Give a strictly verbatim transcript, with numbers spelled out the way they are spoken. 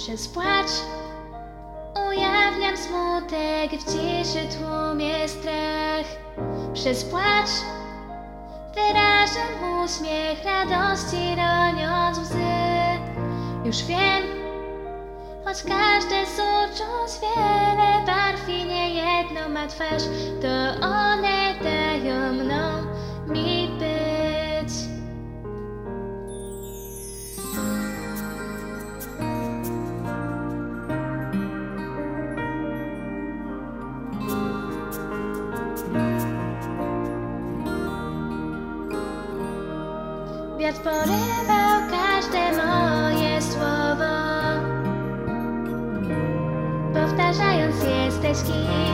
Przez płacz ujawniam smutek, w ciszy tłumie strach. Przez płacz wyrażam uśmiech radości, roniąc łzy. Już wiem, choć każde z uczuć wiele barw i niejedno ma twarz, to one dają mną mi być. Wiatr porywał każde moje słowo, powtarzając: jesteś kim.